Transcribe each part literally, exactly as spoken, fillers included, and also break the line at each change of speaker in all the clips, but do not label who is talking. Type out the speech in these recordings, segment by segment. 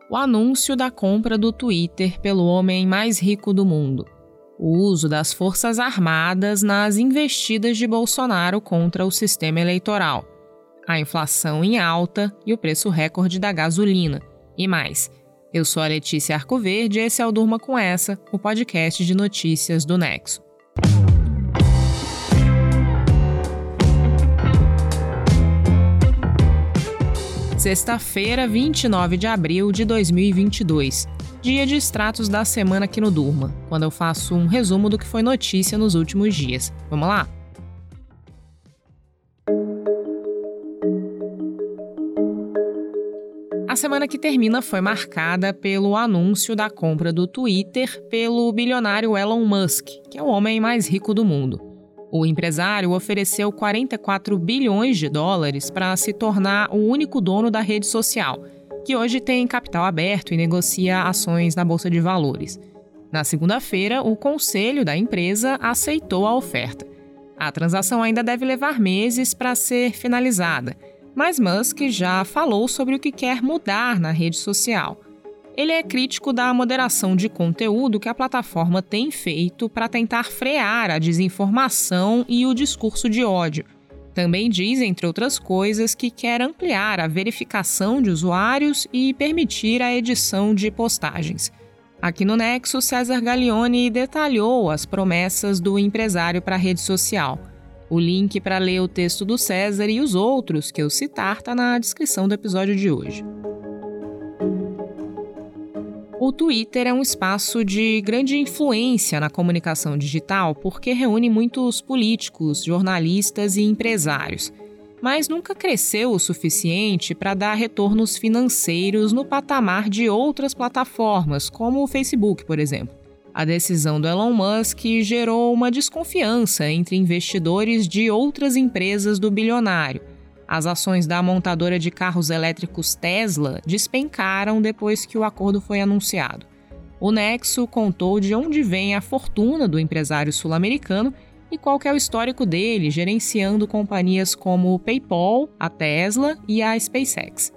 o anúncio da compra do Twitter pelo homem mais rico do mundo, o uso das Forças Armadas nas investidas de Bolsonaro contra o sistema eleitoral, a inflação em alta e o preço recorde da gasolina, e mais. Eu sou a Letícia Arcoverde e esse é o Durma Com Essa, o podcast de notícias do Nexo. Sexta-feira, vinte e nove de abril de dois mil e vinte e dois, dia de extratos da semana aqui no Durma, quando eu faço um resumo do que foi notícia nos últimos dias. Vamos lá? A semana que termina foi marcada pelo anúncio da compra do Twitter pelo bilionário Elon Musk, que é o homem mais rico do mundo. O empresário ofereceu quarenta e quatro bilhões de dólares para se tornar o único dono da rede social, que hoje tem capital aberto e negocia ações na Bolsa de Valores. Na segunda-feira, o conselho da empresa aceitou a oferta. A transação ainda deve levar meses para ser finalizada, mas Musk já falou sobre o que quer mudar na rede social. Ele é crítico da moderação de conteúdo que a plataforma tem feito para tentar frear a desinformação e o discurso de ódio. Também diz, entre outras coisas, que quer ampliar a verificação de usuários e permitir a edição de postagens. Aqui no Nexo, César Galione detalhou as promessas do empresário para a rede social. O link para ler o texto do César e os outros que eu citar está na descrição do episódio de hoje. O Twitter é um espaço de grande influência na comunicação digital porque reúne muitos políticos, jornalistas e empresários, mas nunca cresceu o suficiente para dar retornos financeiros no patamar de outras plataformas, como o Facebook, por exemplo. A decisão do Elon Musk gerou uma desconfiança entre investidores de outras empresas do bilionário. As ações da montadora de carros elétricos Tesla despencaram depois que o acordo foi anunciado. O Nexo contou de onde vem a fortuna do empresário sul-americano e qual que é o histórico dele, gerenciando companhias como o PayPal, a Tesla e a SpaceX.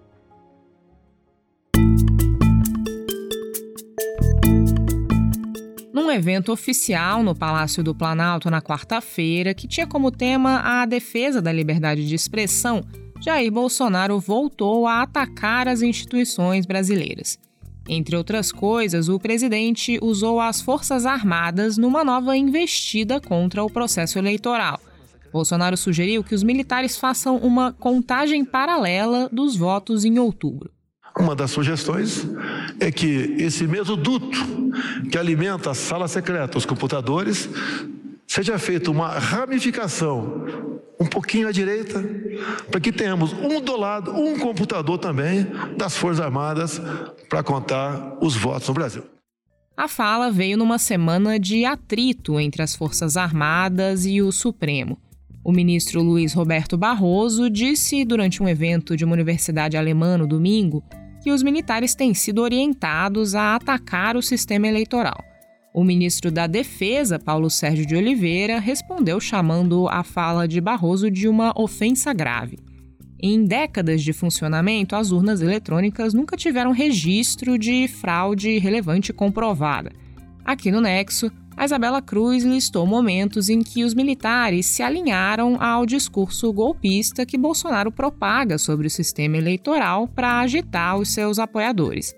Num evento oficial no Palácio do Planalto na quarta-feira, que tinha como tema a defesa da liberdade de expressão, Jair Bolsonaro voltou a atacar as instituições brasileiras. Entre outras coisas, o presidente usou as Forças Armadas numa nova investida contra o processo eleitoral. Bolsonaro sugeriu que os militares façam uma contagem paralela dos votos em outubro.
Uma das sugestões é que esse mesmo duto que alimenta a sala secreta, os computadores, seja feita uma ramificação um pouquinho à direita, para que tenhamos um do lado, um computador também das Forças Armadas para contar os votos no Brasil.
A fala veio numa semana de atrito entre as Forças Armadas e o Supremo. O ministro Luiz Roberto Barroso disse durante um evento de uma universidade alemã no domingo que os militares têm sido orientados a atacar o sistema eleitoral. O ministro da Defesa, Paulo Sérgio de Oliveira, respondeu chamando a fala de Barroso de uma ofensa grave. Em décadas de funcionamento, as urnas eletrônicas nunca tiveram registro de fraude relevante comprovada. Aqui no Nexo, a Isabela Cruz listou momentos em que os militares se alinharam ao discurso golpista que Bolsonaro propaga sobre o sistema eleitoral para agitar os seus apoiadores.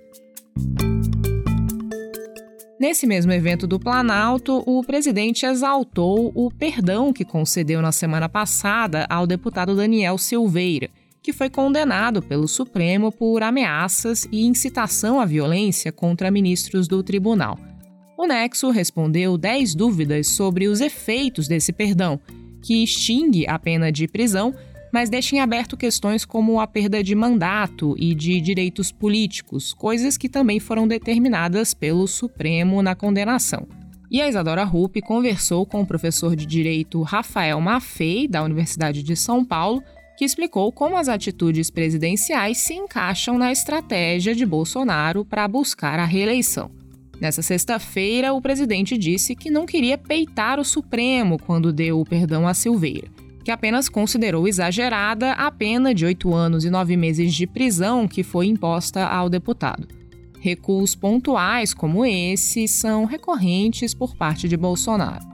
Nesse mesmo evento do Planalto, o presidente exaltou o perdão que concedeu na semana passada ao deputado Daniel Silveira, que foi condenado pelo Supremo por ameaças e incitação à violência contra ministros do tribunal. O Nexo respondeu dez dúvidas sobre os efeitos desse perdão, que extingue a pena de prisão, mas deixa em aberto questões como a perda de mandato e de direitos políticos, coisas que também foram determinadas pelo Supremo na condenação. E a Isadora Rupp conversou com o professor de Direito Rafael Maffei, da Universidade de São Paulo, que explicou como as atitudes presidenciais se encaixam na estratégia de Bolsonaro para buscar a reeleição. Nessa sexta-feira, o presidente disse que não queria peitar o Supremo quando deu o perdão a Silveira. que apenas considerou exagerada a pena de oito anos e nove meses de prisão que foi imposta ao deputado. Recuos pontuais como esse são recorrentes por parte de Bolsonaro.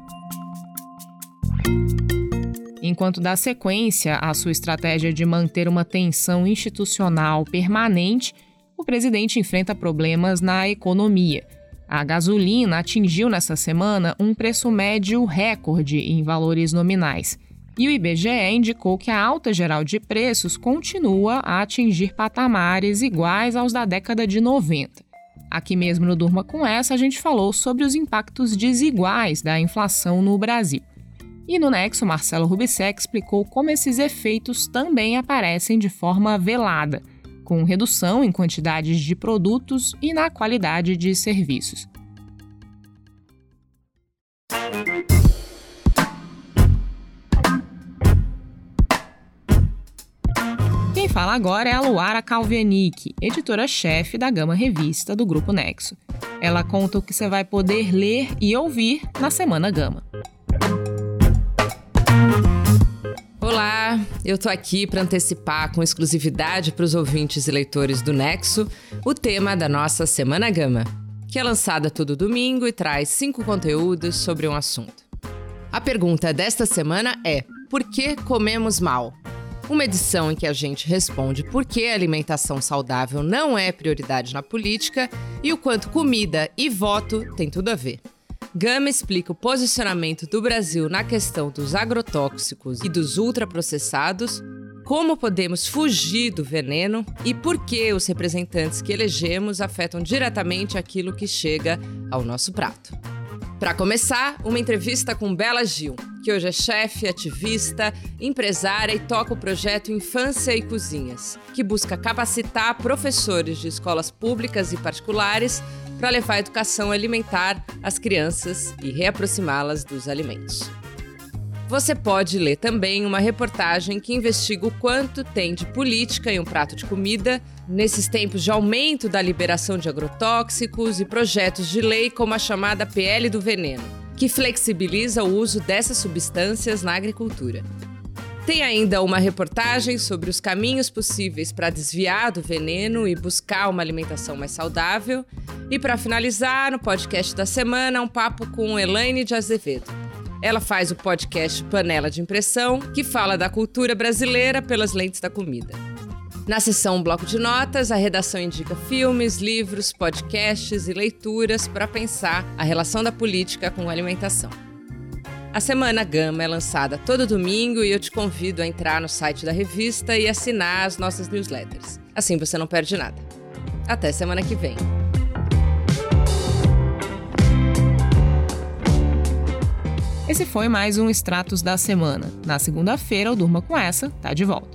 Enquanto dá sequência à sua estratégia de manter uma tensão institucional permanente, o presidente enfrenta problemas na economia. A gasolina atingiu nessa semana um preço médio recorde em valores nominais. E o I B G E indicou que a alta geral de preços continua a atingir patamares iguais aos da década de noventa. Aqui mesmo no Durma Com Essa, a gente falou sobre os impactos desiguais da inflação no Brasil. E no Nexo, Marcelo Rubissec explicou como esses efeitos também aparecem de forma velada, com redução em quantidades de produtos e na qualidade de serviços. Quem fala agora é a Luara Kalvenik, editora-chefe da Gama Revista do Grupo Nexo. Ela conta o que você vai poder ler e ouvir na Semana Gama.
Olá, eu tô aqui para antecipar com exclusividade para os ouvintes e leitores do Nexo o tema da nossa Semana Gama, que é lançada todo domingo e traz cinco conteúdos sobre um assunto. A pergunta desta semana é: por que comemos mal? Uma edição em que a gente responde por que a alimentação saudável não é prioridade na política e o quanto comida e voto tem tudo a ver. Gama explica o posicionamento do Brasil na questão dos agrotóxicos e dos ultraprocessados, como podemos fugir do veneno e por que os representantes que elegemos afetam diretamente aquilo que chega ao nosso prato. Para começar, uma entrevista com Bela Gil, que hoje é chefe, ativista, empresária e toca o projeto Infância e Cozinhas, que busca capacitar professores de escolas públicas e particulares para levar a educação alimentar às crianças e reaproximá-las dos alimentos. Você pode ler também uma reportagem que investiga o quanto tem de política em um prato de comida nesses tempos de aumento da liberação de agrotóxicos e projetos de lei como a chamada P L do Veneno, que flexibiliza o uso dessas substâncias na agricultura. Tem ainda uma reportagem sobre os caminhos possíveis para desviar do veneno e buscar uma alimentação mais saudável. E para finalizar, no podcast da semana, um papo com Elaine de Azevedo. Ela faz o podcast Panela de Impressão, que fala da cultura brasileira pelas lentes da comida. Na seção Bloco de Notas, a redação indica filmes, livros, podcasts e leituras para pensar a relação da política com a alimentação. A Semana Gama é lançada todo domingo e eu te convido a entrar no site da revista e assinar as nossas newsletters. Assim você não perde nada. Até semana que vem.
Esse foi mais um Extratos da Semana. Na segunda-feira, o Durma Com Essa tá de volta.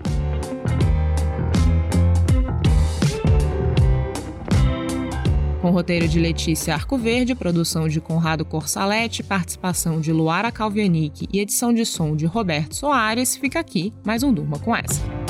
Com roteiro de Letícia Arcoverde, produção de Conrado Corsaletti, participação de Luara Kalvenik e edição de som de Roberto Soares, fica aqui mais um Durma Com Essa.